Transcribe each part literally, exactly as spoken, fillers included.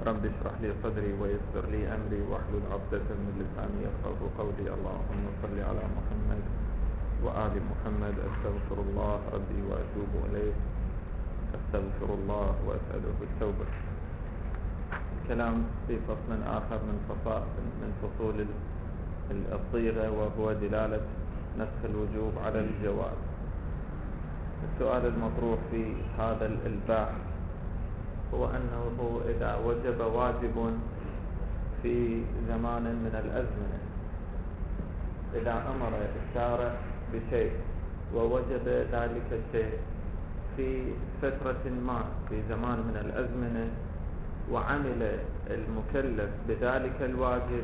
رب اشرح لي صدري ويسر لي أمري واحلل عقدة من لساني يفقهوا قولي. اللهم صل على محمد وآل محمد. أستغفر الله ربي وأتوب إليه، أستغفر الله وأسأله التوبة. الكلام في فصل آخر من فصائل من فصول الصيغة، وهو دلالة نسخ الوجوب على الجواز. السؤال المطروح في هذا البحث هو أنه إذا وجب واجب في زمان من الأزمنة، إذا أمر الشارع بشيء ووجب ذلك الشيء في فترة ما في زمان من الأزمنة، وعمل المكلف بذلك الواجب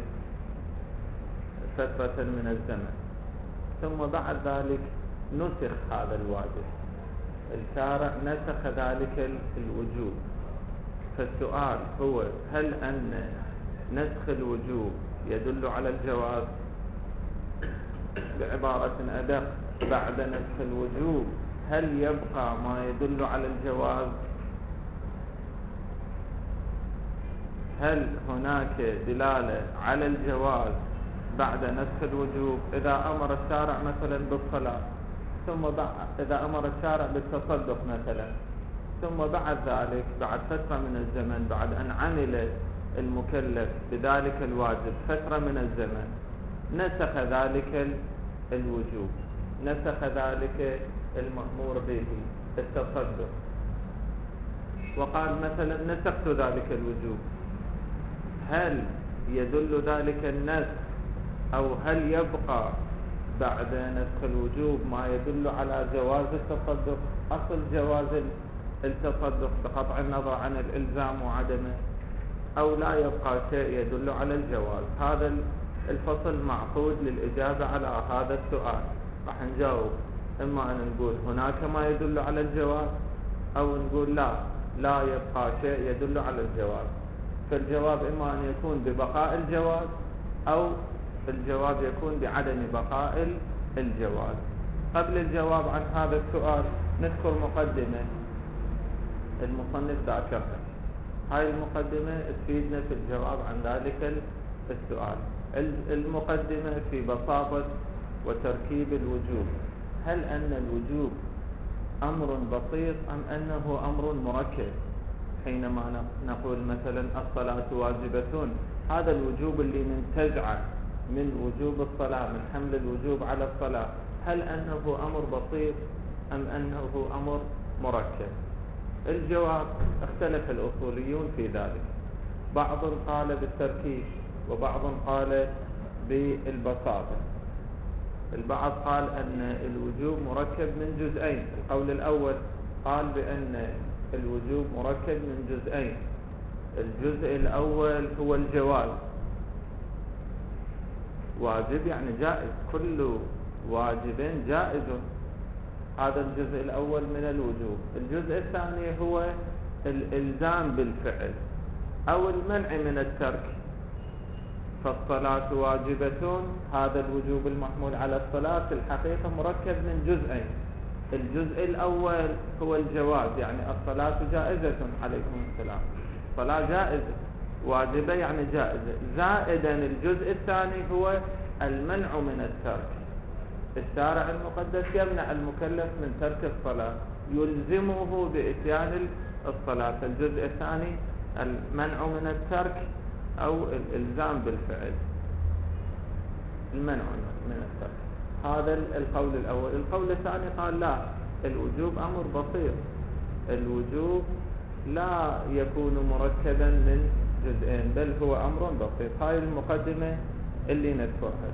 فترة من الزمن، ثم بعد ذلك نسخ هذا الواجب، الشارع نسخ ذلك الوجوب. فالسؤال هو: هل أن نسخ الوجوب يدل على الجواز؟ بعبارة أدق، بعد نسخ الوجوب هل يبقى ما يدل على الجواز؟ هل هناك دلالة على الجواز بعد نسخ الوجوب؟ إذا أمر الشارع مثلا بالصلاة، ثم بعد إذا أمر الشارع بالتصدق مثلا، ثم بعد ذلك بعد فترة من الزمن، بعد أن عمل المكلف بذلك الواجب فترة من الزمن، نسخ ذلك الوجوب، نسخ ذلك المأمور به التصدق، وقال مثلا نسخت ذلك الوجوب، هل يدل ذلك النسخ أو هل يبقى بعد نسخ الوجوب ما يدل على جواز التصدق، أصل جواز التصدق بقطع النظر عن الإلزام وعدمه، أو لا يبقى شيء يدل على الجواز؟ هذا الفصل معقود للإجابة على هذا السؤال. راح نجاوب إما أن نقول هناك ما يدل على الجواز، أو نقول لا لا يبقى شيء يدل على الجواز. فالجواب إما أن يكون ببقاء الجواز، أو الجواب يكون بعدم بقاء الجواز. قبل الجواب عن هذا السؤال نذكر مقدمة المصنف ذاكرها. هاي المقدمة تفيدنا في الجواب عن ذلك السؤال. المقدمة في بساطة وتركيب الوجوب: هل أن الوجوب أمر بسيط أم أنه أمر مركب؟ حينما نقول مثلا الصلاة واجبة، هذا الوجوب اللي ننتزعه من وجوب الصلاة، من حمل الوجوب على الصلاة، هل أنه أمر بسيط أم أنه أمر مركب؟ الجواب: اختلف الأصوليون في ذلك، بعض قال بالتركيب وبعض قال بالبساطة. البعض قال أن الوجوب مركب من جزئين. القول الأول قال بأن الوجوب مركب من جزئين. الجزء الأول هو الجواز، واجب يعني جائز، كل واجب جائز، هذا الجزء الأول من الوجوب. الجزء الثاني هو الإلزام بالفعل أو المنع من الترك. فالصلاة واجبة، هذا الوجوب المحمول على الصلاة في الحقيقة مركب من جزئين. الجزء الأول هو الجواز، يعني الصلاة جائزة، عليكم السلام، الصلاة جائزة واجبة يعني جائزة، زائدا الجزء الثاني هو المنع من الترك. الشارع المقدس يمنع المكلف من ترك الصلاة، يلزمه بإتيان الصلاة. الجزء الثاني المنع من الترك أو الإلزام بالفعل، المنع من الترك. هذا القول الأول. القول الثاني قال لا، الوجوب أمر بسيط، الوجوب لا يكون مركبا من جزئين، بل هو أمر بسيط. هاي المقدمة اللي نذكرها.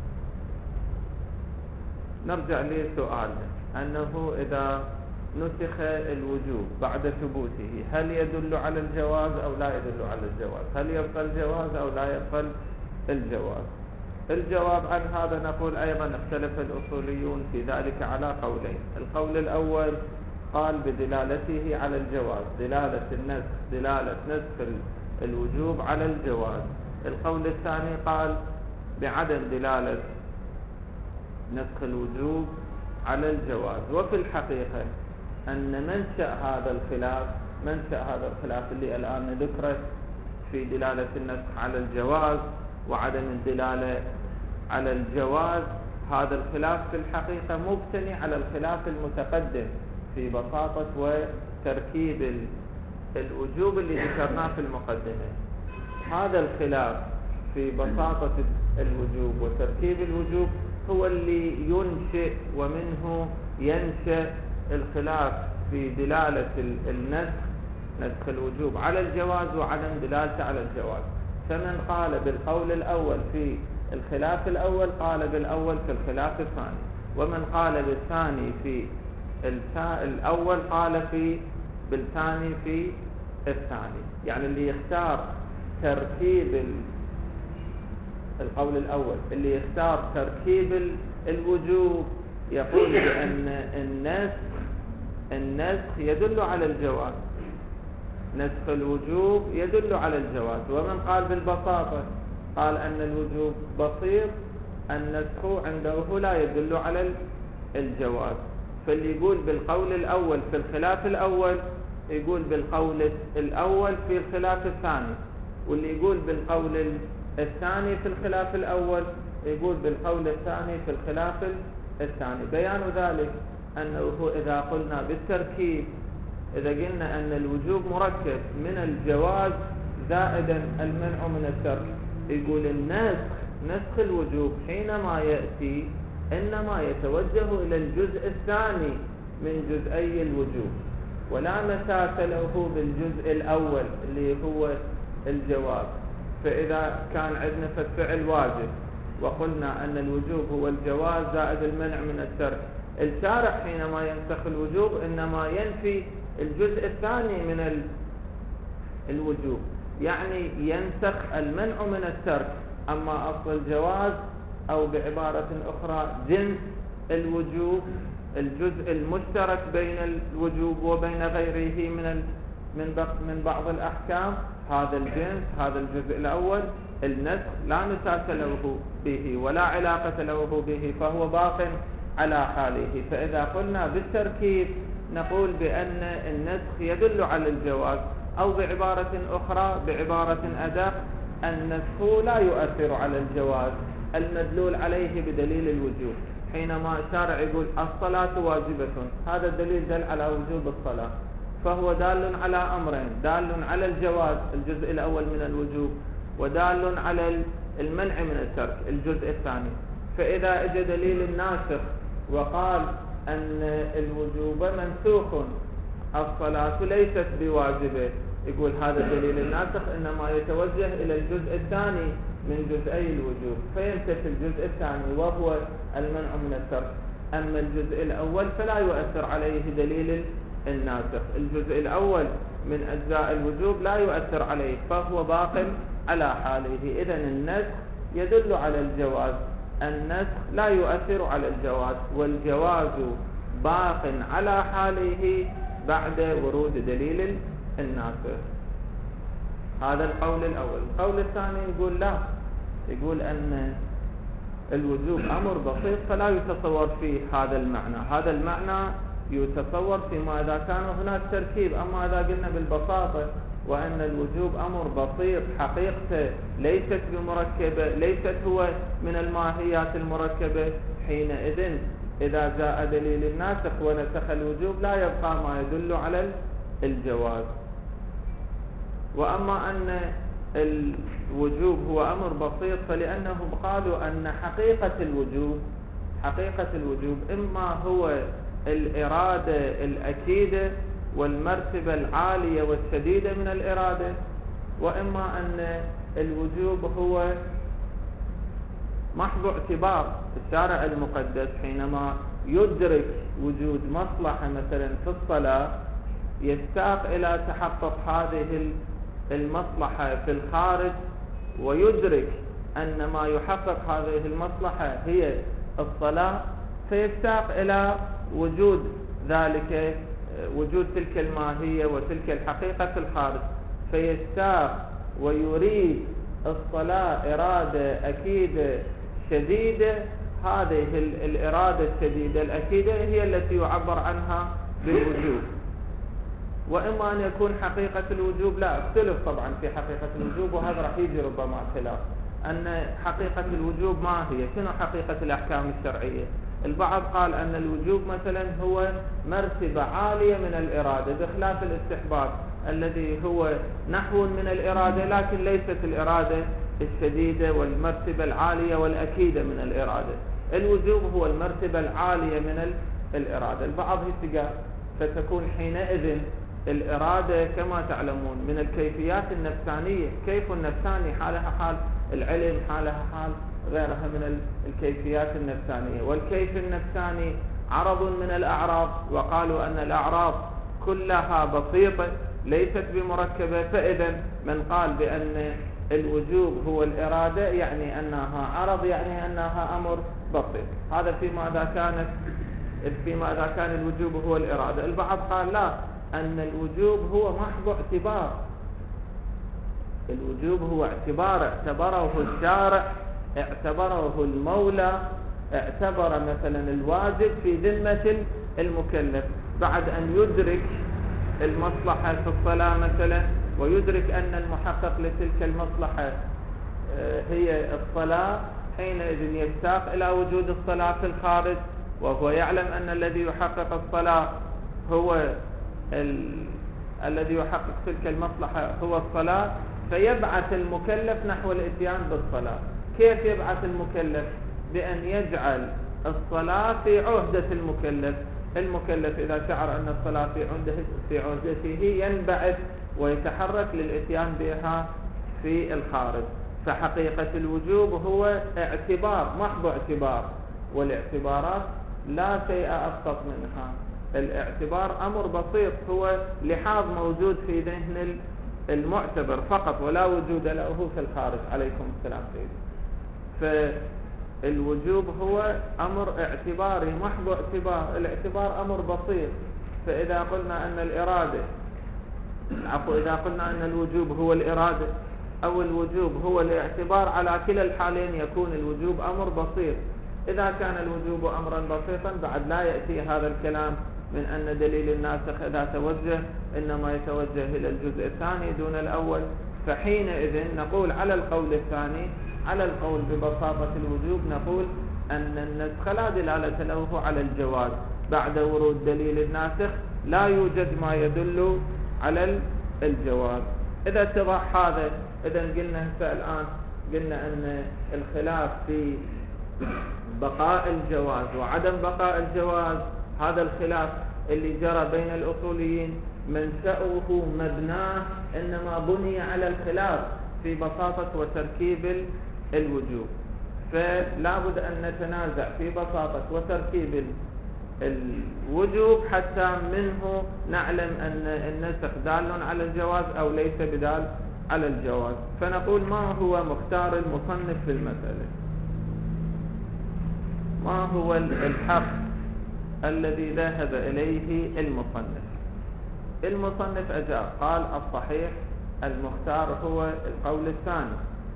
نرجع لسؤالنا، أنه إذا نسخ الوجوب بعد ثبوته هل يدل على الجواز أو لا يدل على الجواز؟ هل يبقى الجواز أو لا يبقى الجواز؟ الجواب عن هذا نقول أيضا اختلف الأصوليون في ذلك على قولين. القول الأول قال بدلالته على الجواز، دلالة النسخ دلالة نسخ الوجوب على الجواز. القول الثاني قال بعدم دلالة نسخ الوجوب على الجواز. وفي الحقيقة أن منشأ هذا الخلاف منشأ هذا الخلاف اللي الآن نذكره في دلالة النسخ على الجواز وعدم الدلالة على الجواز. هذا الخلاف في الحقيقة مبتني على الخلاف المتقدم في بساطة وتركيب الوجوب اللي ذكرناه في المقدمة. هذا الخلاف في بساطة الوجوب وتركيب الوجوب هو اللي ينشئ ومنه ينشأ الخلاف في دلالة النسخ، نسخ الوجوب على الجواز وعدم دلالته على الجواز. فمن قال بالقول الأول في الخلاف الأول قال بالأول في الخلاف الثاني، ومن قال بالثاني في الأول قال في بالثاني في الثاني. يعني اللي يختار تركيب القول الأول، اللي يختار تركيب الوجوب يقول بأن النسخ النسخ يدل على الجواز، نسخ الوجوب يدل على الجواز. ومن قال بالبساطة قال أن الوجوب بسيط، النسخ عنده لا يدل على الجواز. فاللي يقول بالقول الأول في الخلاف الأول يقول بالقول الأول في الخلاف الثاني، واللي يقول بالقول الثاني في الخلاف الأول يقول بالقول الثاني في الخلاف الثاني. بيان ذلك أنه إذا قلنا بالتركيب، إذا قلنا أن الوجوب مركب من الجواز زائدا المنع من الترك، يقول النسخ نسخ الوجوب حينما يأتي إنما يتوجه إلى الجزء الثاني من جزئي الوجوب، ولا مساس له بالجزء الأول اللي هو الجواز. فإذا كان عندنا فالفعل واجب وقلنا أن الوجوب هو الجواز زائد المنع من الترك، الشارع حينما ينسخ الوجوب إنما ينفي الجزء الثاني من الوجوب، يعني ينسخ المنع من الترك. أما أصل الجواز أو بعبارة أخرى جنس الوجوب، الجزء المشترك بين الوجوب وبين غيره من من من بعض الأحكام، هذا الجنس هذا الجزء الأول النسخ لا مساس له به ولا علاقة له به، فهو باق على حاله. فإذا قلنا بالتركيب نقول بأن النسخ يدل على الجواز، أو بعبارة أخرى بعبارة أدق النسخ لا يؤثر على الجواز المدلول عليه بدليل الوجوب. حينما الشارع يقول الصلاة واجبة، هذا الدليل دل على وجوب الصلاة، فهو دال على أمرين: دال على الجواز الجزء الأول من الوجوب، ودال على المنع من الترك الجزء الثاني. فإذا اجى دليل الناسخ وقال أن الوجوب منسوخ، الصلاة ليست بواجبة، يقول هذا الدليل الناسخ إنما يتوجه إلى الجزء الثاني من جزئي الوجوب، فينتفي الجزء الثاني وهو المنع من الترك. أما الجزء الأول فلا يؤثر عليه دليل الناسخ، الجزء الأول من أجزاء الوجوب لا يؤثر عليه، فهو باق على حاله. إذن النسخ يدل على الجواز، النسخ لا يؤثر على الجواز، والجواز باق على حاله بعد ورود دليل الناسخ. هذا القول الأول. القول الثاني يقول لا، يقول أن الوجوب أمر بسيط فلا يتصور فيه هذا المعنى، هذا المعنى يتصور فيما إذا كان هناك تركيب. أما إذا قلنا بالبساطة وأن الوجوب أمر بسيط حقيقته ليست بمركبة، ليست هو من الماهيات المركبة، حينئذ إذا جاء دليل الناسخ ونسخ الوجوب لا يبقى ما يدل على الجواز. وأما أن الوجوب هو أمر بسيط فلأنهم قالوا أن حقيقة الوجوب حقيقة الوجوب إما هو الإرادة الأكيدة والمرتبة العالية والشديدة من الإرادة، وإما أن الوجوب هو محض اعتبار الشارع المقدس حينما يدرك وجود مصلحة مثلا في الصلاة يستاق إلى تحقق هذه المصلحة في الخارج، ويدرك أن ما يحقق هذه المصلحة هي الصلاة، فيستاق إلى وجود ذلك وجود تلك الماهية وتلك الحقيقة في الخارج، فيستاق ويريد الصلاة إرادة أكيدة شديدة. هذه الإرادة الشديدة الأكيدة هي التي يعبر عنها بالوجوب. وإما أن يكون حقيقة الوجوب. لا، اختلف طبعا في حقيقة الوجوب، وهذا راح يجي ربما خلاف أن حقيقة الوجوب ما هي، شنو حقيقة الأحكام الشرعية. البعض قال أن الوجوب مثلا هو مرتبة عالية من الإرادة، بخلاف الاستحباب الذي هو نحو من الإرادة لكن ليست الإرادة الشديدة والمرتبة العالية والأكيدة من الإرادة. الوجوب هو المرتبة العالية من الإرادة. البعض يتقال فتكون حينئذ الإرادة كما تعلمون من الكيفيات النفسانية، كيف النفساني حالها حال العلم، حالها حال غيرها من الكيفيات النفسانية. والكيف النفساني عرض من الأعراض، وقالوا أن الأعراض كلها بسيطة ليست بمركبة. فإذا من قال بأن الوجوب هو الإرادة يعني أنها عرض، يعني أنها أمر بسيط. هذا فيما إذا كانت فيما إذا كان الوجوب هو الإرادة. البعض قال لا، أن الوجوب هو محض اعتبار. الوجوب هو اعتبار، اعتبره الشارع، اعتبره المولى، اعتبر مثلا الواجب في ذمة المكلف بعد أن يدرك المصلحة في الصلاة مثلا، ويدرك أن المحقق لتلك المصلحة هي الصلاة، حينئذ يشتاق إلى وجود الصلاة في الخارج، وهو يعلم أن الذي يحقق الصلاة هو ال... الذي يحقق تلك المصلحة هو الصلاة، فيبعث المكلف نحو الاتيان بالصلاة. كيف يبعث المكلف؟ بأن يجعل الصلاة في عهدة المكلف. المكلف إذا شعر أن الصلاة في عهدته في عهدته ينبعث ويتحرك للاتيان بها في الخارج. فحقيقة الوجوب هو اعتبار، محض اعتبار، والاعتبارات لا شيء أبسط منها. الاعتبار أمر بسيط، هو لحاظ موجود في ذهن المعتبر فقط، ولا وجود له في الخارج. عليكم السلام سيدي. فالوجوب هو أمر اعتباري، محض اعتبار. الاعتبار أمر بسيط. فإذا قلنا أن الإرادة عفوا إذا قلنا أن الوجوب هو الإرادة أو الوجوب هو الاعتبار، على كلا الحالين يكون الوجوب أمر بسيط. إذا كان الوجوب أمرا بسيطا بعد لا يأتي هذا الكلام من أن دليل الناسخ إذا توجه إنما يتوجه إلى الجزء الثاني دون الأول. فحينئذ نقول على القول الثاني، على القول ببساطة الوجوب، نقول أن النسخ لا دلالة له على الجواز بعد ورود دليل الناسخ، لا يوجد ما يدل على الجواز. إذا اتضح هذا، إذا قلنا الآن قلنا أن الخلاف في بقاء الجواز وعدم بقاء الجواز، هذا الخلاف اللي جرى بين الأصوليين منشأه مبناه إنما بني على الخلاف في بساطة وتركيب الوجوب. فلا بد أن نتنازع في بساطة وتركيب الوجوب حتى منه نعلم أن النسخ دال على الجواز أو ليس بدال على الجواز. فنقول ما هو مختار المصنف في المسألة؟ ما هو الحق الذي ذهب إليه المصنف؟ المصنف أجاب قال الصحيح المختار هو القول الثاني.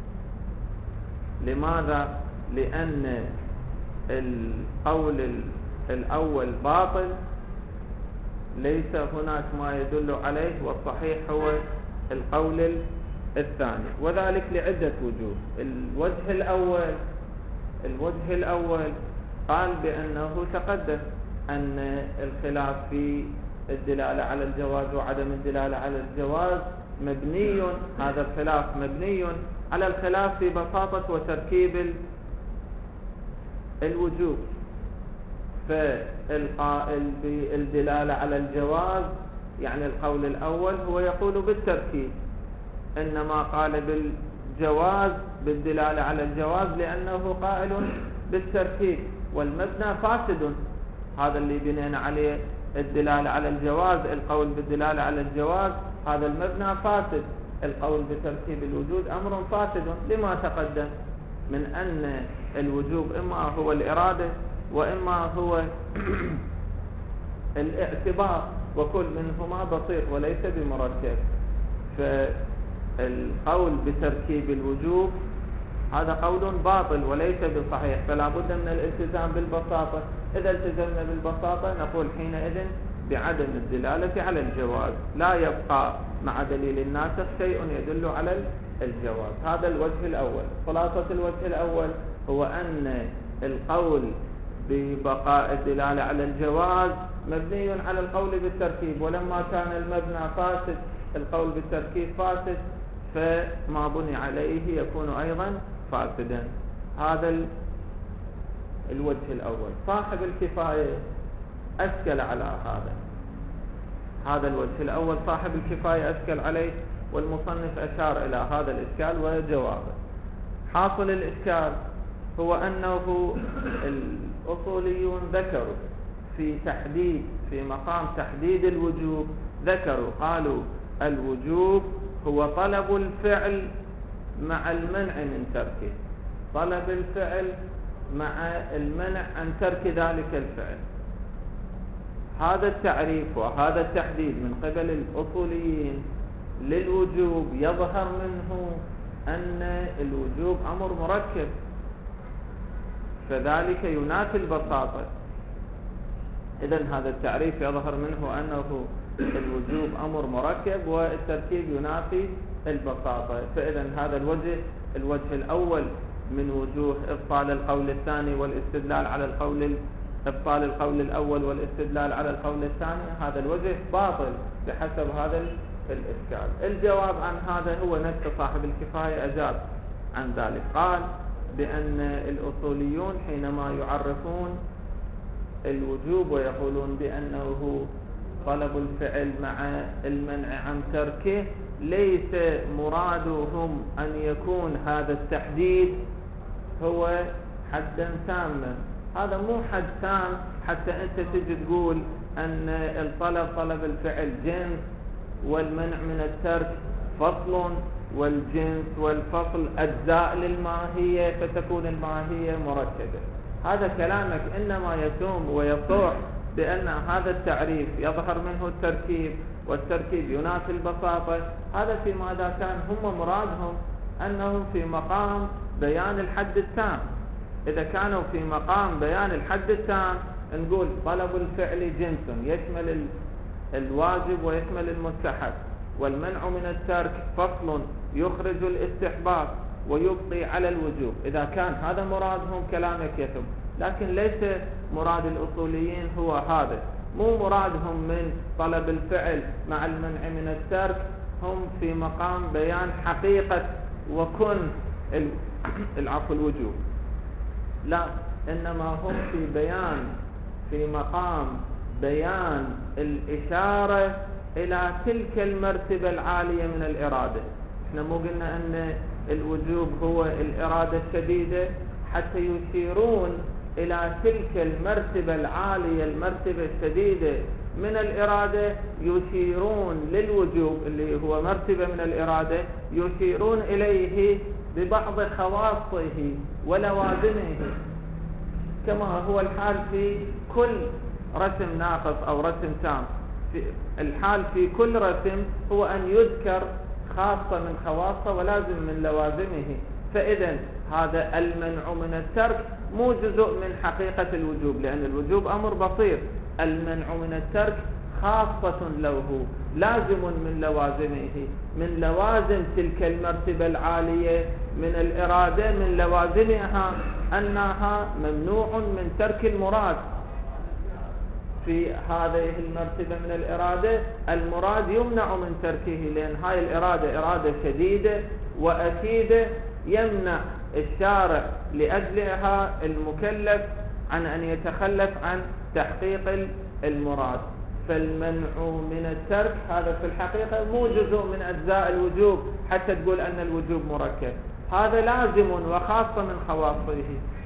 لماذا؟ لأن القول الأول باطل، ليس هناك ما يدل عليه، والصحيح هو القول الثاني، وذلك لعدة وجوه. الوجه الأول الوجه الأول قال بأنه تقدم أن الخلاف في الدلالة على الجواز وعدم الدلالة على الجواز مبني، هذا الخلاف مبني على الخلاف في بساطة وتركيب الوجوب. فالقائل بالدلالة على الجواز يعني القول الأول هو يقول بالتركيب، إنما قال بالجواز بالدلالة على الجواز لأنه قائل بالتركيب، والمبنى فاسد. هذا اللي بنينا عليه الدلالة على الجواز، القول بالدلالة على الجواز، هذا المبنى فاسد. القول بتركيب الوجود أمر فاسد، لما تقدم من أن الوجوب إما هو الإرادة وإما هو الاعتبار، وكل منهما بسيط وليس بمركب. فالقول بتركيب الوجوب هذا قول باطل وليس بصحيح، فلا بد من الالتزام بالبساطة. إذا التزمنا بالبساطة نقول حينئذ بعدم الدلالة على الجواز، لا يبقى مع دليل الناسخ شيء يدل على الجواز. هذا الوجه الأول. خلاصة الوجه الأول هو أن القول ببقاء الدلالة على الجواز مبني على القول بالتركيب، ولما كان المبنى فاسد، القول بالتركيب فاسد، فما بني عليه يكون أيضا فاسدا. هذا الوجه الأول. صاحب الكفاية أشكل على هذا هذا الوجه الأول صاحب الكفاية أشكل عليه، والمصنف أشار إلى هذا الإشكال وجوابه. حاصل الإشكال هو أنه الأصوليون ذكروا في تحديد في مقام تحديد الوجوب، ذكروا قالوا الوجوب هو طلب الفعل مع المنع من تركه، طلب الفعل مع المنع عن ترك ذلك الفعل. هذا التعريف وهذا التحديد من قبل الأصوليين للوجوب يظهر منه أن الوجوب أمر مركب، فذلك ينافي البساطة. إذن هذا التعريف يظهر منه أنه الوجوب أمر مركب والتركيب ينافي البساطة. فإذن هذا الوجه الوجه الأول من وجوه إبطال القول الثاني والاستدلال على القول إبطال القول الأول والاستدلال على القول الثاني، هذا الوجه باطل بحسب هذا الإشكال. الجواب عن هذا هو نفس صاحب الكفاية أجاب عن ذلك، قال بأن الأصوليون حينما يعرفون الوجوب ويقولون بأنه طلب الفعل مع المنع عن تركه، ليس مرادهم أن يكون هذا التحديد هو حدا تاما. هذا مو حد تام حتى أنت تجي تقول أن الطلب طلب الفعل جنس والمنع من الترك فصل، والجنس والفصل أجزاء للماهية فتكون الماهية مركبة. هذا كلامك إنما يتم ويصح بأن هذا التعريف يظهر منه التركيب، والتركيب ينافي البساطة. هذا فيما إذا كان هم مرادهم أنهم في مقام بيان الحد التام. إذا كانوا في مقام بيان الحد التام نقول طلب الفعل جنس يشمل الواجب ويشمل المستحب، والمنع من الترك فصل يخرج الاستحباب ويبقي على الوجوب. إذا كان هذا مرادهم كلامك يتم، لكن ليس مراد الأصوليين هو هذا. مو مرادهم من طلب الفعل مع المنع من الترك، هم في مقام بيان حقيقة وكن العفو الوجوب، لا، إنما هم في بيان في مقام بيان الإشارة إلى تلك المرتبة العالية من الإرادة. احنا مو قلنا أن الوجوب هو الإرادة الشديدة، حتى يشيرون إلى تلك المرتبة العالية المرتبة الشديدة من الإرادة، يشيرون للوجوب اللي هو مرتبة من الإرادة، يشيرون إليه ببعض خواصه ولوازمه، كما هو الحال في كل رسم ناقص أو رسم تام. في الحال في كل رسم هو أن يذكر خاصة من خواصه ولازم من لوازمه. فإذا هذا المنع من الترك مو جزء من حقيقة الوجوب، لأن الوجوب أمر بسيط. المنع من الترك خاصة له، لازم من لوازمه، من لوازم تلك المرتبة العالية من الإرادة، من لوازمها أنها ممنوع من ترك المراد. في هذه المرتبة من الإرادة المراد يمنع من تركه، لأن هاي الإرادة إرادة شديدة وأكيدة، يمنع الشارع لأجلها المكلف عن أن يتخلف عن تحقيق المراد. فالمنع من الترك هذا في الحقيقة مو جزء من أجزاء الوجوب حتى تقول أن الوجوب مركب، هذا لازم وخاصة من خواصه.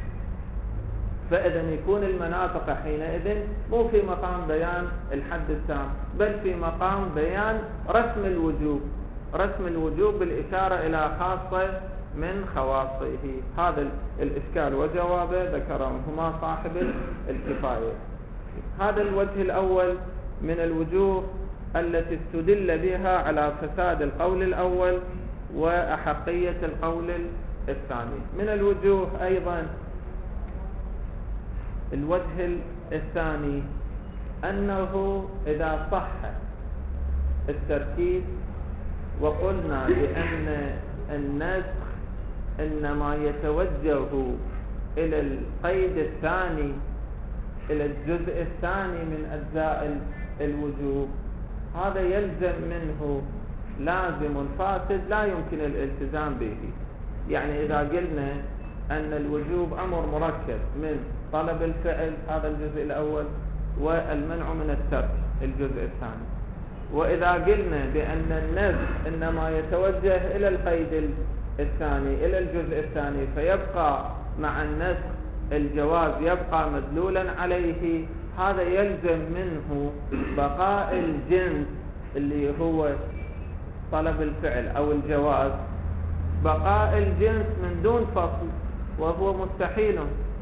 فإذا يكون المناطق حينئذ مو في مقام بيان الحد التام، بل في مقام بيان رسم الوجوب، رسم الوجوب بالإشارة إلى خاصة من خواصه. هذا الإشكال وجوابه ذكرهما صاحب الكفاية. هذا الوجه الأول من الوجوه التي استدل بها على فساد القول الأول وأحقية القول الثاني. من الوجوه أيضا الوجه الثاني أنه إذا صح التركيب وقلنا بأن النسخ إنما يتوجه إلى القيد الثاني، إلى الجزء الثاني من أجزاء الوجوب، هذا يلزم منه لازم فاسد لا يمكن الالتزام به. يعني إذا قلنا أن الوجوب أمر مركب من طلب الفعل هذا الجزء الأول والمنع من الترك الجزء الثاني، وإذا قلنا بأن النسخ إنما يتوجه إلى القيد الثاني إلى الجزء الثاني، فيبقى مع النسخ الجواز يبقى مدلولا عليه، هذا يلزم منه بقاء الجنس اللي هو طلب الفعل أو الجواز، بقاء الجنس من دون فصل، وهو مستحيل.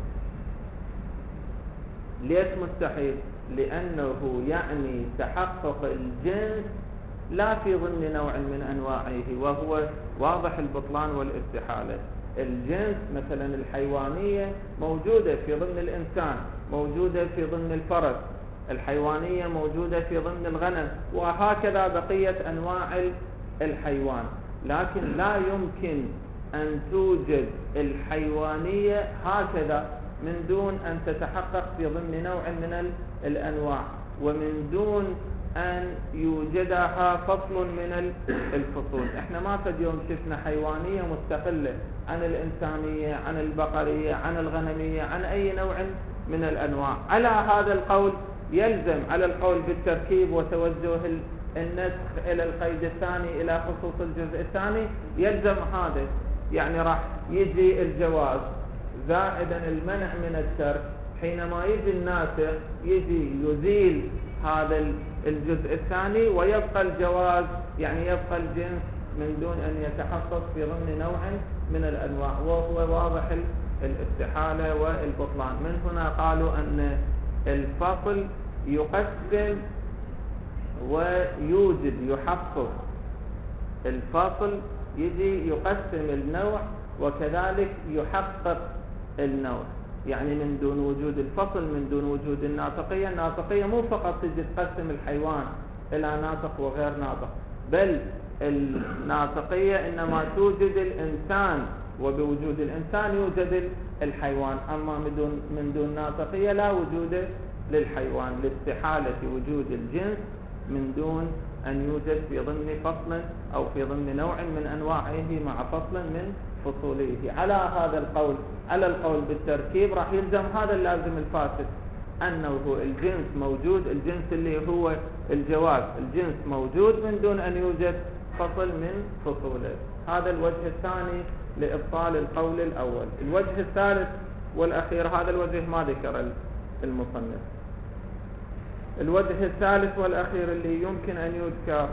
ليش مستحيل؟ لأنه يعني تحقق الجنس لا في ضمن نوع من أنواعه، وهو واضح البطلان والاستحالة. الجنس مثلا الحيوانية موجودة في ضمن الإنسان، موجودة في ضمن الفرس، الحيوانية موجودة في ضمن الغنم، وهكذا بقية أنواع الحيوان، لكن لا يمكن أن توجد الحيوانية هكذا من دون أن تتحقق في ضمن نوع من الأنواع، ومن دون أن يوجدها فصل من الفصول. احنا ما فد يوم شفنا حيوانية مستقلة عن الإنسانية، عن البقرية، عن الغنمية، عن أي نوع من الأنواع. على هذا القول يلزم، على القول بالتركيب وتوجه النسخ إلى القيد الثاني إلى خصوص الجزء الثاني، يلزم هذا. يعني راح يجي الجواز زائدا المنع من الترك، حينما يجي الناسخ يجي يزيل هذا الجزء الثاني ويبقى الجواز، يعني يبقى الجنس من دون أن يتحقق في ضمن نوع من الأنواع، وهو واضح الاستحالة والبطلان. من هنا قالوا أن الفصل يقسم ويوجد، يحقق الفصل يجي يقسم النوع وكذلك يحقق النوع، يعني من دون وجود الفصل، من دون وجود الناطقية. الناطقية مو فقط تجي تقسم الحيوان إلى ناطق وغير ناطق، بل الناطقية إنما توجد الإنسان، وبوجود الإنسان يوجد الحيوان، أما من دون, من دون ناطقية لا وجود للحيوان، لاستحالة وجود الجنس من دون أن يوجد في ضمن فصل أو في ضمن نوع من أنواعه مع فصل من فصوله. على هذا القول، على القول بالتركيب، راح يلزم هذا اللازم الفاسد، أنه الجنس موجود، الجنس اللي هو الجواز، الجنس موجود من دون أن يوجد فصل من فصوله. هذا الوجه الثاني لإبطال القول الأول. الوجه الثالث والأخير، هذا الوجه ما ذكر المصنف. الوجه الثالث والأخير اللي يمكن أن يذكر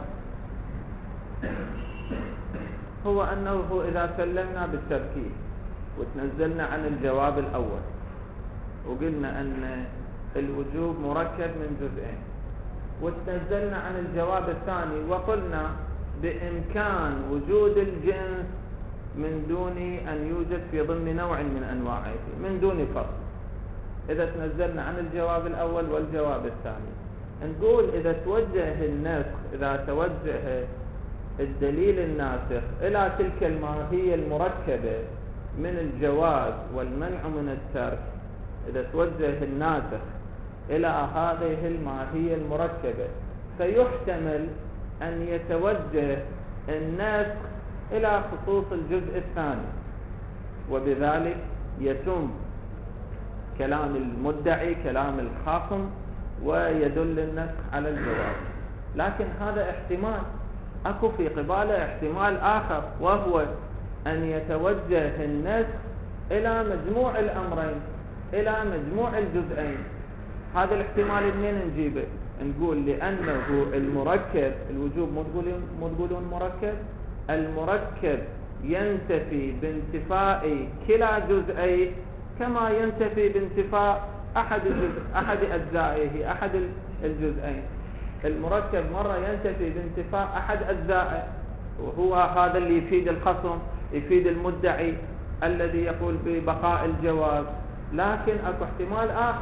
هو أنه إذا سلمنا بالتركيب وتنزلنا عن الجواب الأول وقلنا أن الوجوب مركب من جزئين، وتنزلنا عن الجواب الثاني وقلنا بإمكان وجود الجنس من دون أن يوجد في ضمن نوع من أنواعه من دون فصل، إذا تنزلنا عن الجواب الأول والجواب الثاني، نقول إذا توجه النسخ، إذا توجه الدليل الناسخ إلى تلك الماهية المركبة من الجواز والمنع من الترك، إذا توجه الناسخ إلى هذه الماهية المركبة، فيحتمل أن يتوجه النسخ إلى خصوص الجزء الثاني، وبذلك يتم كلام المدعي، كلام الخاصم، ويدل النسخ على الجواز. لكن هذا احتمال، أكو في قباله احتمال آخر، وهو أن يتوجه النسخ إلى مجموع الأمرين، إلى مجموع الجزئين. هذا الاحتمال منين نجيبه؟ نقول لأنه المركب، الوجوب مو تقولون مركب، المركب ينتفي بانتفاء كلا جزئيه كما ينتفي بانتفاء أحد الجزء أحد أجزائه، أحد الجزئين. المركب مرة ينتفي بانتفاء أحد أجزائه، وهو هذا اللي يفيد الخصم، يفيد المدعي الذي يقول ببقاء الجواز. لكن أكو احتمال آخر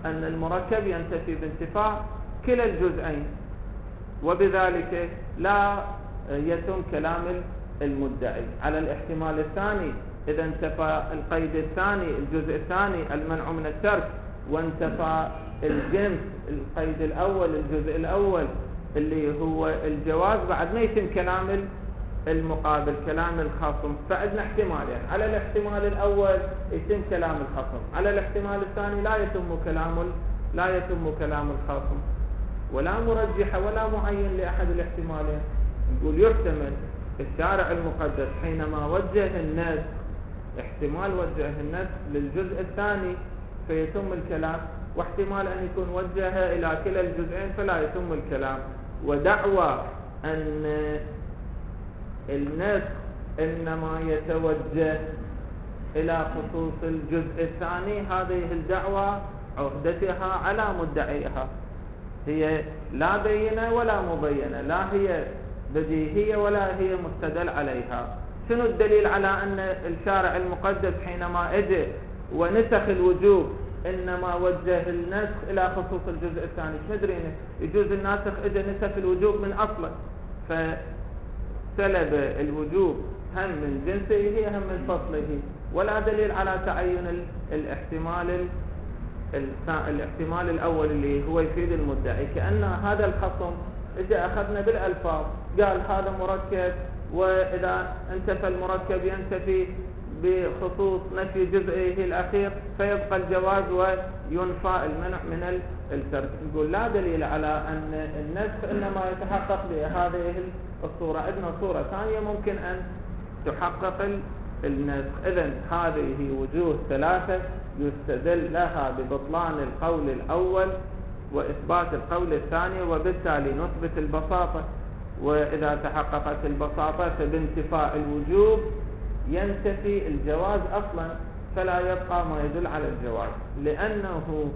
أن المركب ينتفي بانتفاع كلا الجزئين، وبذلك لا يتم كلام المدعي. على الاحتمال الثاني، إذا انتفى القيد الثاني الجزء الثاني المنع من الترك، وانتفى الجنس القيد الأول الجزء الأول اللي هو الجواز، بعد ما يتم كلام المقابل كلام الخصم. فعندنا احتمالين، على الاحتمال الأول يتم كلام الخصم، على الاحتمال الثاني لا يتم كلام لا يتم كلام الخصم، ولا مرجح ولا معين لأحد الاحتمالين. نقول يحتمل الشارع المقدس حينما وجه الناس احتمال وجه الناس للجزء الثاني فيتم الكلام، واحتمال أن يكون وجهها إلى كلا الجزئين فلا يتم الكلام. ودعوى أن الناس إنما يتوجه إلى خصوص الجزء الثاني، هذه الدعوى عهدتها على مدعيها، هي لا بينة ولا مبينة، لا هي بديهية ولا هي مستدل عليها. شنو الدليل على أن الشارع المقدس حينما اجى ونسخ الوجوب إنما وجه النسخ إلى خصوص الجزء الثاني؟ مدري يجوز الناسخ اجى نسخ الوجوب من أصله، فسلب الوجوب هم من جنسه هم من فصله، ولا دليل على تعين الاحتمال الاحتمال الأول اللي هو يفيد المدعي. كأن هذا الخصم اجى أخذنا بالألفاظ، قال هذا مركب، وإذا انتفى المركب ينتفي بخصوص نفي جزئه الأخير فيبقى الجواز وينفى المنع من الترك. نقول لا دليل على أن النسخ إنما يتحقق بهذه الصورة. عندنا صورة ثانية ممكن أن تحقق النسخ. إذن هذه وجوه ثلاثة يستدل لها ببطلان القول الأول وإثبات القول الثاني، وبالتالي نثبت البساطة. وإذا تحققت البساطة فبانتفاء الوجوب ينتفي الجواز أصلا، فلا يبقى ما يدل على الجواز، لأنه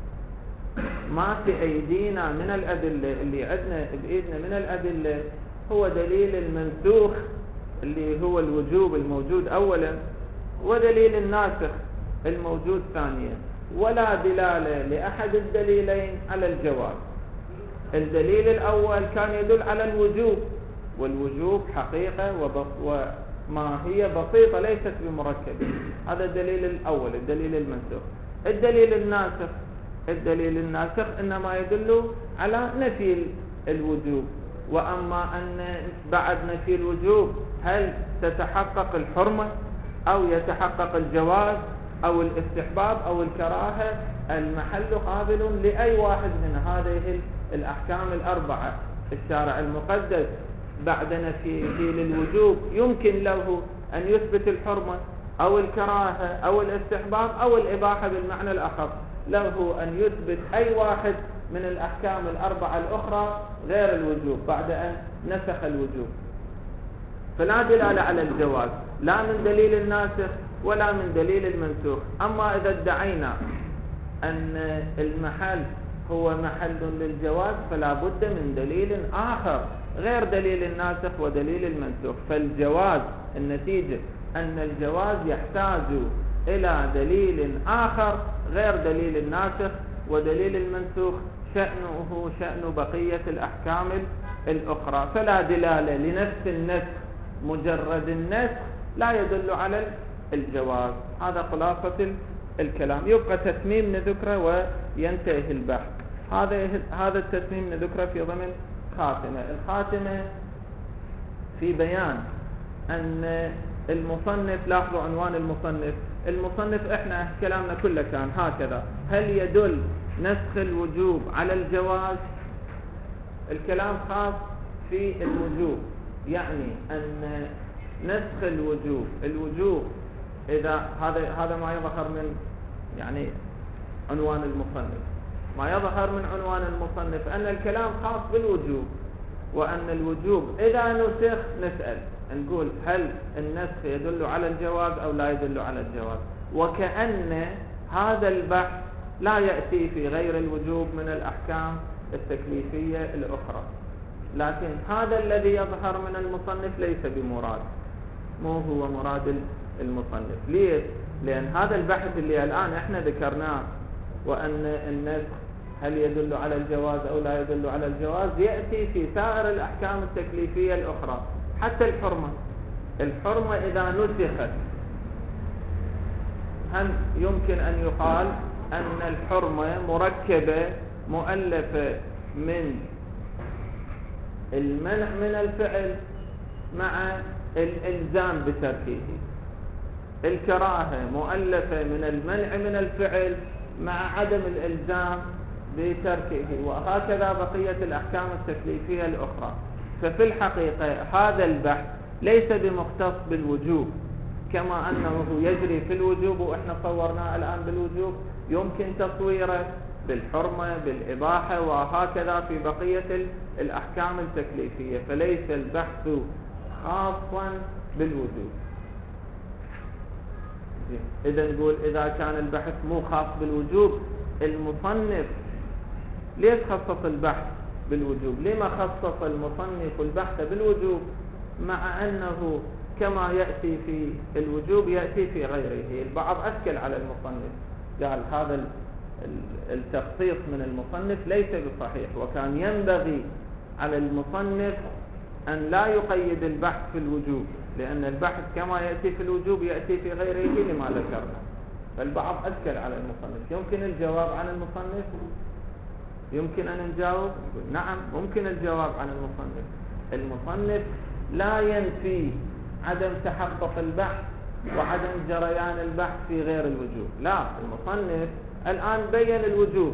ما في أيدينا من الأدلة اللي عندنا بإيدنا من الأدلة هو دليل المنسوخ اللي هو الوجوب الموجود أولا، ودليل الناسخ الموجود ثانيا، ولا دلالة لأحد الدليلين على الجواز. الدليل الأول كان يدل على الوجوب، والوجوب حقيقة وما هي بسيطة ليست بمركبة، هذا الدليل الأول الدليل المنسوخ. الدليل الناسخ الدليل الناسخ إنما يدل على نفي الوجوب، وأما أن بعد نفي الوجوب هل تتحقق الحرمة أو يتحقق الجواز أو الاستحباب أو الكراهة، المحل قابل لأي واحد من هذه الأحكام الأربعة. الشارع المقدس بعد نفيه للوجوب يمكن له أن يثبت الحرمة أو الكراهة أو الاستحباب أو الإباحة بالمعنى الأخص، له أن يثبت أي واحد من الأحكام الأربعة الأخرى غير الوجوب بعد أن نسخ الوجوب. فلا دلالة على الجواز لا من دليل الناسخ ولا من دليل المنسوخ. أما إذا ادعينا أن المحل هو محل للجواز فلا بد من دليل آخر غير دليل الناسخ ودليل المنسوخ. فالجواز النتيجة أن الجواز يحتاج إلى دليل آخر غير دليل الناسخ ودليل المنسوخ، شأنه شأن بقية الأحكام الأخرى. فلا دلالة لنفس النسخ، مجرد النسخ لا يدل على الجواز. هذا خلاصة الكلام. يبقى تتميم نذكره وينتهي البحث. هذا هذا التتميم نذكره في ضمن خاتمة. الخاتمة في بيان أن المصنف، لاحظوا عنوان المصنف، المصنف احنا كلامنا كله كان هكذا: هل يدل نسخ الوجوب على الجواز؟ الكلام خاص في الوجوب، يعني أن نسخ الوجوب الوجوب إذا هذا هذا ما يظهر من يعني عنوان المصنف، ما يظهر من عنوان المصنف أن الكلام خاص بالوجوب، وأن الوجوب إذا نسخ نسأل نقول هل النسخ يدل على الجواز أو لا يدل على الجواز. وكأن هذا البحث لا يأتي في غير الوجوب من الأحكام التكليفية الأخرى، لكن هذا الذي يظهر من المصنف ليس بمراد، مو هو مراد المصنف. ليش؟ لأن هذا البحث اللي الآن احنا ذكرناه وأن النسخ هل يدل على الجواز أو لا يدل على الجواز يأتي في سائر الأحكام التكليفية الأخرى. حتى الحرمة الحرمة إذا نسخت هل يمكن أن يقال أن الحرمة مركبة مؤلفة من المنع من الفعل مع الإلزام بتركه، الكراهة مؤلفة من المنع من الفعل مع عدم الإلزام بتركه، وهكذا بقية الأحكام التكليفية الأخرى. ففي الحقيقة هذا البحث ليس بمختص بالوجوب كما أنه يجري في الوجوب وإحنا صورناه الآن بالوجوب، يمكن تصويره بالحرمة بالإباحة وهكذا في بقية الأحكام التكليفية. فليس البحث خاصا بالوجوب. إذا نقول إذا كان البحث مو خاص بالوجوب، المصنف ليش خصص البحث بالوجوب؟ لما خصص المصنف البحث بالوجوب مع أنه كما يأتي في الوجوب يأتي في غيره؟ البعض أشكل على المصنف، قال هذا التخصيص من المصنف ليس بصحيح، وكان ينبغي على المصنف أن لا يقيد البحث في الوجوب، لأن البحث كما يأتي في الوجوب يأتي في غيره لما ذكرنا. فالبعض أشكل على المصنف. يمكن الجواب عن المصنف؟ يمكن أن نجاوب؟ نعم ممكن الجواب عن المصنف. المصنف لا ينفي عدم تحقق البحث وعدم جريان البحث في غير الوجوب، لا، المصنف الآن بيّن الوجوب،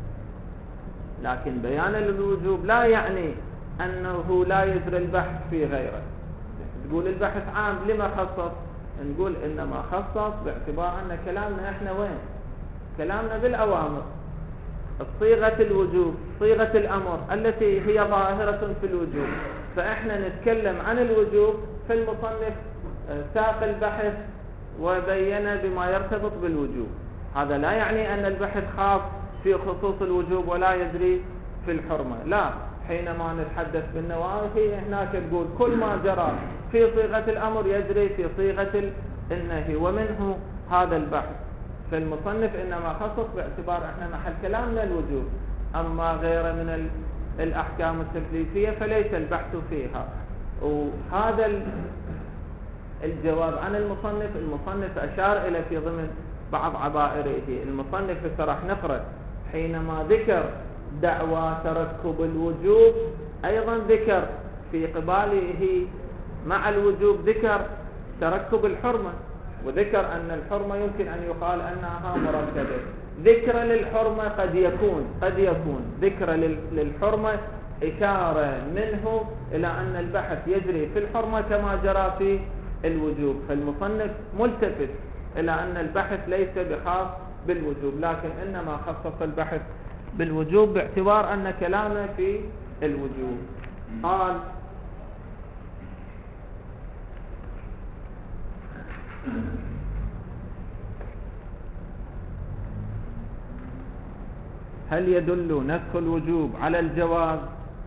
لكن بيان الوجوب لا يعني أنه لا يجري البحث في غيره. تقول البحث عام، لما خصص؟ نقول إنما خصص باعتبار أن كلامنا إحنا وين؟ كلامنا بالأوامر، صيغة الوجوب، صيغة الأمر التي هي ظاهرة في الوجوب، فإحنا نتكلم عن الوجوب. فالمصنف ساق البحث وبين بما يرتبط بالوجوب. هذا لا يعني أن البحث خاص في خصوص الوجوب ولا يجري في الحرمة، لا. حينما نتحدث بالنواهي هناك نقول كل ما جرى في صيغة الأمر يجري في صيغة النهي، ومنه هذا البحث. فالمصنف إنما خصص باعتبار احنا محل كلامنا الوجوب، أما غيره من الأحكام التكليفية فليس البحث فيها. وهذا الجواب عن المصنف، المصنف أشار إلى في ضمن بعض عبائره. المصنف راح نقرأ حينما ذكر دعوى تركب الوجوب أيضا ذكر في قباله مع الوجوب ذكر تركب الحرمة، وذكر أن الحرمة يمكن أن يقال أنها مركبة. ذكر للحرمة قد يكون قد يكون ذكر للحرمة إشارة منه إلى أن البحث يجري في الحرمة كما جرى في الوجوب. فالمصنف ملتفت إلى أن البحث ليس بخاص بالوجوب، لكن إنما خصص البحث بالوجوب باعتبار أن كلامه في الوجوب. قال هل يدل نسخ الوجوب على الجواز؟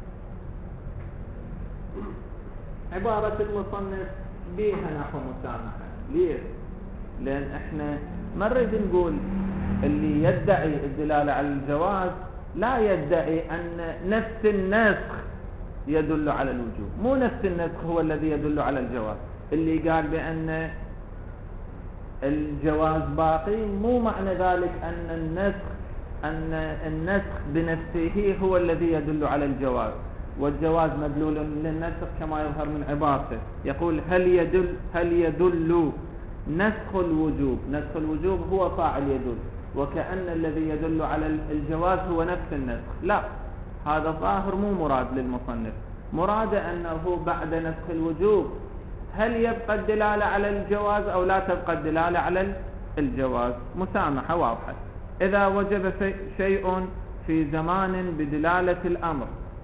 عبارة المصنف بيها نحو مسامحة. ليه؟ لأن احنا ما نريد نقول اللي يدعي الدلالة على الجواز لا يدعي أن نفس النسخ يدل على الوجوب. مو نفس النسخ هو الذي يدل على الجواز. اللي قال بأن الجواز باقي مو معنى ذلك أن النسخ أن النسخ بنفسه هو الذي يدل على الجواز، والجواز مدلول للنسخ كما يظهر من عبارته. يقول هل يدل هل يدل نسخ الوجوب. نسخ الوجوب هو فاعل يدل، وكأن الذي يدل على الجواز هو نفس النسخ. لا، هذا الظاهر مو مراد للمصنف. مراد أنه بعد نسخ الوجوب هل يبقى الدلالة على الجواز أو لا تبقى الدلالة على الجواز. مسامحة واضحة. إذا وجب شيء في زمان بدلالة الأمر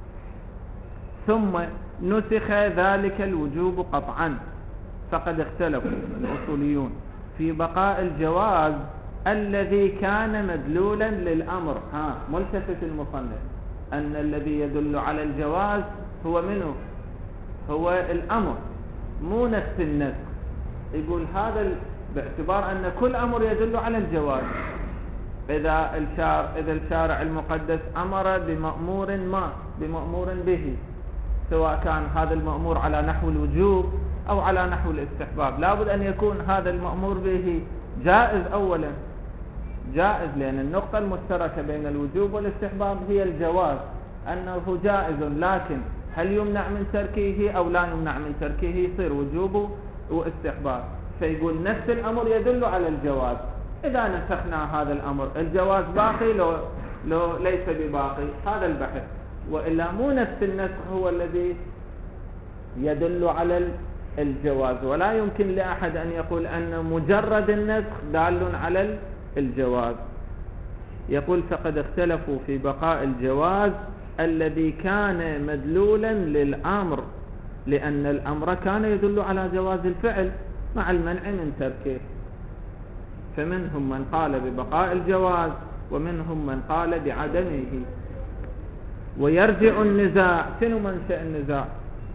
ثم نسخ ذلك الوجوب قطعا فقد اختلفوا الأصوليون في بقاء الجواز الذي كان مدلولا للأمر. ها ملتفت المصنف أن الذي يدل على الجواز هو منه هو الأمر مو نفس النسخ. يقول هذا باعتبار أن كل أمر يدل على الجواز، إذا الشارع, إذا الشارع المقدس أمر بمأمور ما بمأمور به، سواء كان هذا المأمور على نحو الوجوب أو على نحو الاستحباب، لابد أن يكون هذا المأمور به جائز أولا، جائز، لأن النقطة المشتركة بين الوجوب والاستحباب هي الجواز، أنه جائز، لكن هل يمنع من تركه أو لا يمنع من تركه، يصير وجوب واستحباب. فيقول نفس الأمر يدل على الجواز، إذا نسخنا هذا الأمر الجواز باقي لو, لو ليس بباقي، هذا البحث. وإلا مو نفس النسخ هو الذي يدل على الجواز، ولا يمكن لأحد أن يقول أن مجرد النسخ دال على الجواز. يقول فقد اختلفوا في بقاء الجواز الذي كان مدلولا للأمر، لأن الأمر كان يدل على جواز الفعل مع المنع من تركه. فمنهم من قال ببقاء الجواز ومنهم من قال بعدمه. ويرجع النزاع، شنو منشأ النزاع؟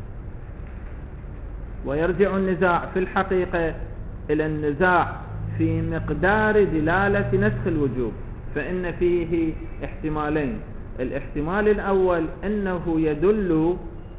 ويرجع النزاع في الحقيقة إلى النزاع في مقدار دلالة نسخ الوجوب، فإن فيه احتمالين. الاحتمال الأول أنه يدل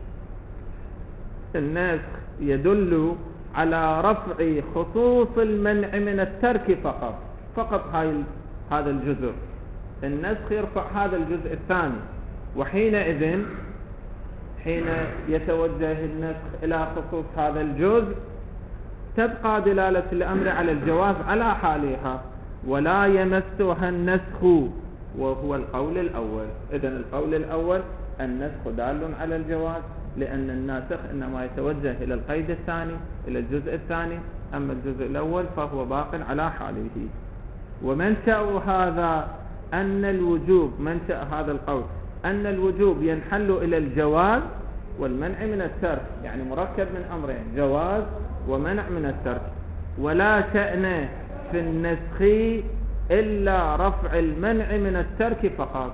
النسخ يدل على رفع خصوص المنع من الترك فقط، فقط هاي هذا الجزء، النسخ يرفع هذا الجزء الثاني، وحينئذ حين يتوجه النسخ إلى خصوص هذا الجزء تبقى دلالة الأمر على الجواز على حالها ولا يمسها النسخ، وهو القول الأول. إذن القول الأول النسخ دال على الجواز، لأن الناسخ إنما يتوجه إلى القيد الثاني، إلى الجزء الثاني، أما الجزء الأول فهو باق على حاله. ومنشأ هذا أن الوجوب، منشأ هذا القول أن الوجوب ينحل إلى الجواز والمنع من الترك، يعني مركب من أمرين، جواز ومنع من الترك، ولا شأن في النسخ إلا رفع المنع من الترك فقط.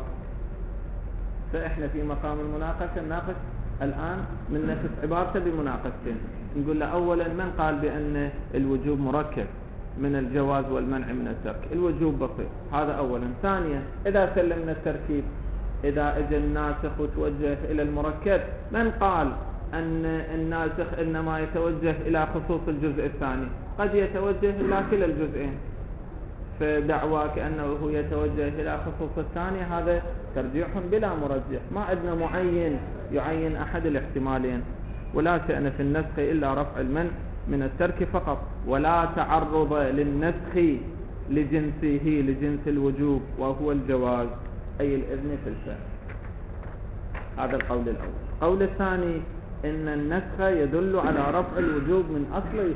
فإحنا في مقام المناقشة نناقش الآن من نفس عبارته بمناقشتين. نقول له أولا من قال بأن الوجوب مركب من الجواز والمنع من الترك؟ الوجوب بسيط، هذا أولا. ثانيا إذا سلمنا التركيب، إذا اجى الناسخ وتوجه إلى المركب، من قال أن الناسخ إنما يتوجه إلى خصوص الجزء الثاني؟ قد يتوجه إلى كلا الجزئين، فدعواك أنه يتوجه إلى خصوص الثاني هذا ترجيح بلا مرجح، ما عندنا معين يعين أحد الاحتمالين. ولا شأن في النسخ إلا رفع المنع من الترك فقط، ولا تعرض للنسخ لجنسه، لجنس الوجوب وهو الجواز، أي الإذن في الفعل. هذا القول الأول. القول الثاني إن النسخ يدل على رفع الوجوب من أصله،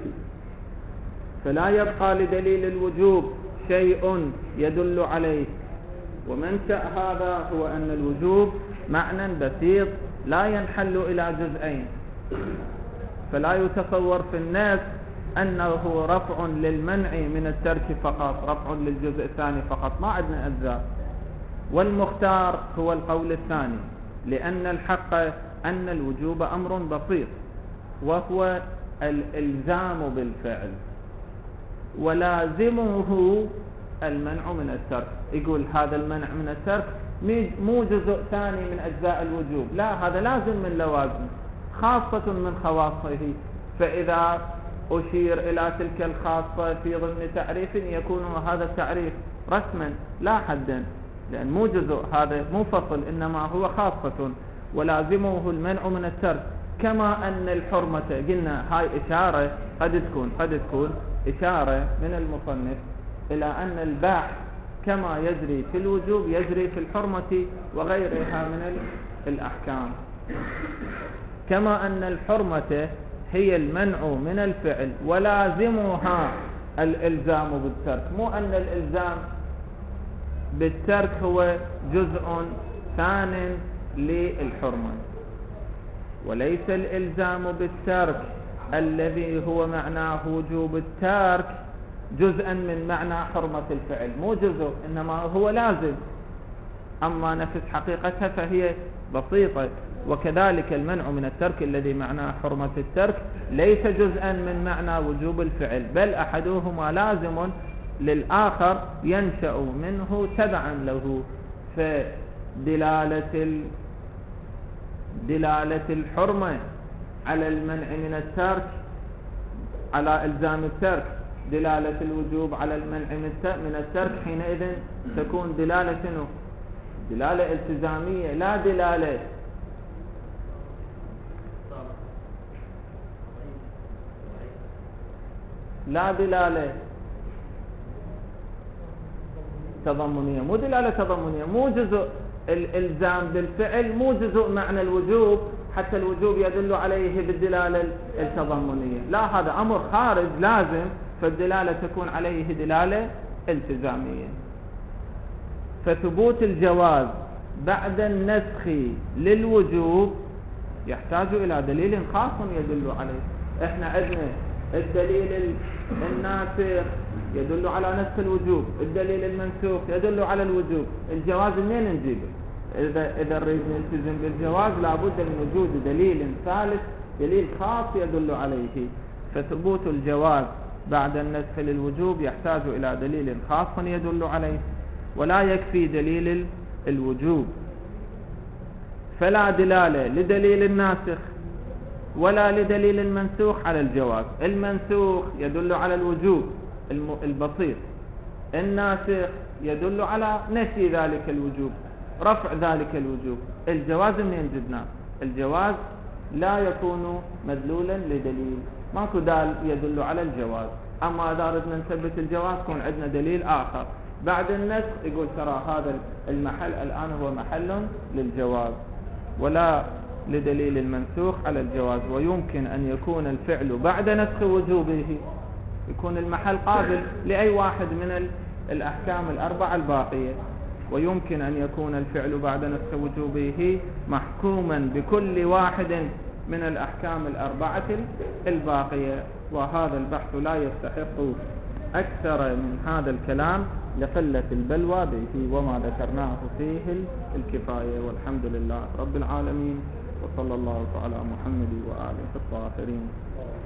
فلا يبقى لدليل الوجوب شيء يدل عليه. ومنشأ هذا هو أن الوجوب معنى بسيط لا ينحل إلى جزئين، فلا يتصور في الناس أنه رفع للمنع من الترك فقط، رفع للجزء الثاني فقط، ما عندنا أجزاء. والمختار هو القول الثاني، لأن الحق أن الوجوب أمر بسيط وهو الإلزام بالفعل، ولازمه المنع من الترك. يقول هذا المنع من الترك مو جزء ثاني من أجزاء الوجوب، لا، هذا لازم من لوازم، خاصة من خواصه. فإذا أشير إلى تلك الخاصة في ضمن تعريف يكون هذا التعريف رسما لا حدا، لأن مو جزء، هذا مو فصل، إنما هو خاصة، ولازمه المنع من الترك. كما أن الحرمة قلنا هاي إشارة، قد تكون قد تكون إشارة من المصنف إلى أن الباحث كما يجري في الوجوب يجري في الحرمة وغيرها من الأحكام. كما أن الحرمة هي المنع من الفعل ولازمها الإلزام بالترك، مو أن الإلزام بالترك هو جزء ثان للحرمة، وليس الإلزام بالترك الذي هو معناه وجوب الترك جزءا من معنى حرمة الفعل، مو جزء، إنما هو لازم. أما نفس حقيقتها فهي بسيطة. وكذلك المنع من الترك الذي معناه حرمة الترك ليس جزءا من معنى وجوب الفعل، بل أحدهما لازم للآخر ينشأ منه تبعا له. فدلالة ال... دلالة الحرمة على المنع من الترك على إلزام الترك، دلالة الوجوب على المنع من الترك، حينئذ تكون دلالة شنو؟ دلالة التزامية، لا دلالة لا دلالة تضمنية، مو دلالة تضمنية، مو جزء الإلزام بالفعل، مو جزء معنى الوجوب حتى الوجوب يدل عليه بالدلالة التضمنية، لا، هذا أمر خارج لازم، فالدلالة تكون عليه دلالة التزامية. فثبوت الجواز بعد النسخ للوجوب يحتاج إلى دليل خاص يدل عليه. احنا عندنا الدليل الناسخ يدل على نسخ الوجوب، الدليل المنسوخ يدل على الوجوب، الجواز منين نجيبه؟ إذا إذا نريد نلتزم بالجواز لابد من وجود دليل ثالث، دليل خاص يدل عليه. فثبوت الجواز بعد النسخ للوجوب يحتاج إلى دليل خاص يدل عليه، ولا يكفي دليل الوجوب. فلا دلالة لدليل الناسخ ولا لدليل المنسوخ على الجواز. المنسوخ يدل على الوجوب البسيط، الناسخ يدل على نفي ذلك الوجوب، رفع ذلك الوجوب. الجواز منين جدنا؟ الجواز لا يكون مدلولا لدليل، ماكو دال يدل على الجواز. أما إذا أردنا نثبت الجواز يكون عندنا دليل آخر بعد النسخ يقول ترى هذا المحل الآن هو محل للجواز، ولا لدليل المنسوخ على الجواز. ويمكن أن يكون الفعل بعد نسخ وجوبه، يكون المحل قابل لأي واحد من الأحكام الأربعة الباقية، ويمكن أن يكون الفعل بعد نسخ وجوبه محكوما بكل واحد من الأحكام الأربعة الباقية. وهذا البحث لا يستحق أكثر من هذا الكلام لقلة البلوى به، وما ذكرناه فيه الكفاية. والحمد لله رب العالمين، وصلى الله على محمد وآله الطاهرين.